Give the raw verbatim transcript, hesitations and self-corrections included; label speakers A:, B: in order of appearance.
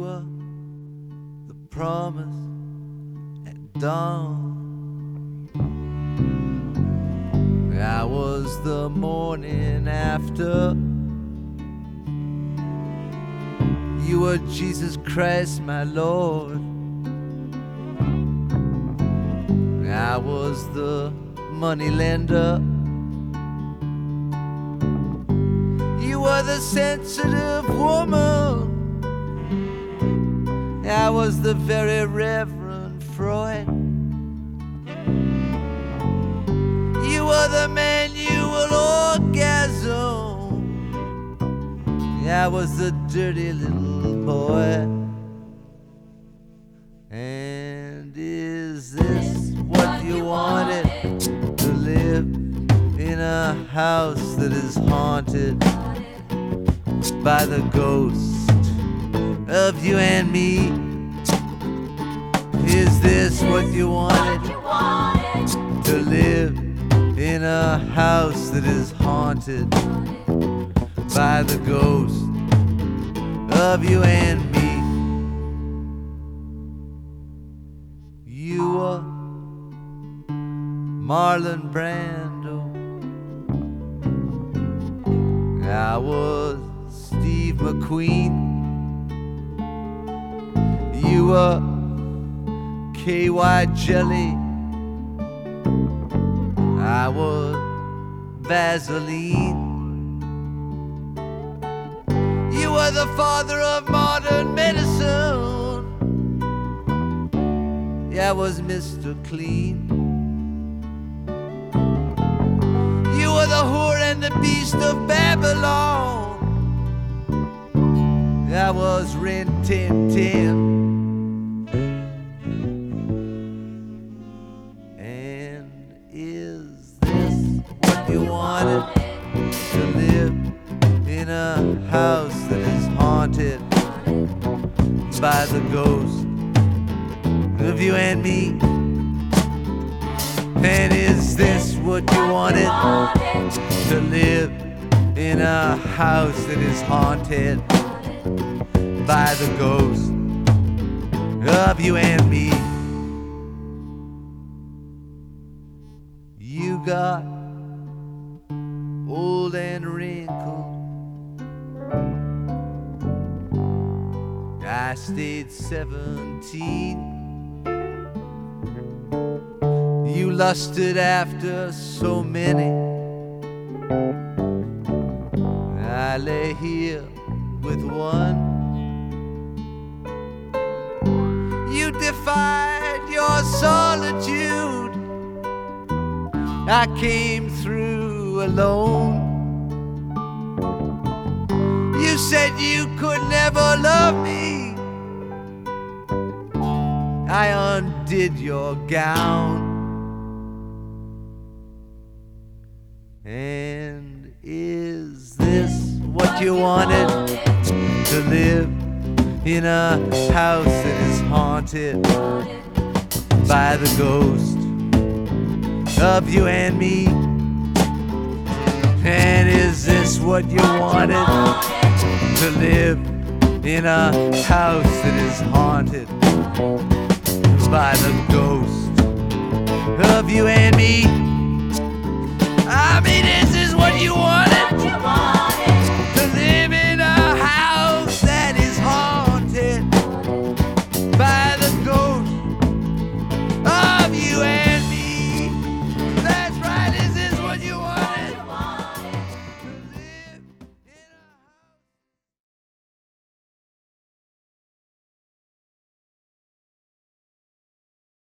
A: were the promise at dawn. I was the morning after. You were Jesus Christ, my Lord. I was the money lender. You were the sensitive woman. I was the very Reverend Freud. You were the manual orgasm. I was the dirty little boy. And is this what you wanted? To live in a house that is haunted by the ghost of you and me? Is this what you wanted? To live in a house that is haunted by the ghost of you and me? You were Marlon Brando. I was Steve McQueen. You were K Y Jelly. I was Vaseline. You were the father of modern medicine. Yeah, I was Mister Clean. You were the whore and the beast of Babylon. I was Rin Tin Tin. And is this what you wanted? To live in a house that is haunted by the ghost of you and me? And is this what you wanted? To live in a house that is haunted by the ghost of you and me? You got old and wrinkled. I stayed seventeen. You lusted after so many. I lay here with one. You defied your solitude. I came through alone. You said you could never love me. I undid your gown. And is this what you wanted? To live in a house that is haunted by the ghost of you and me? And is this what you wanted? To live in a house that is haunted by the ghost of you and me? I mean, is this what you want?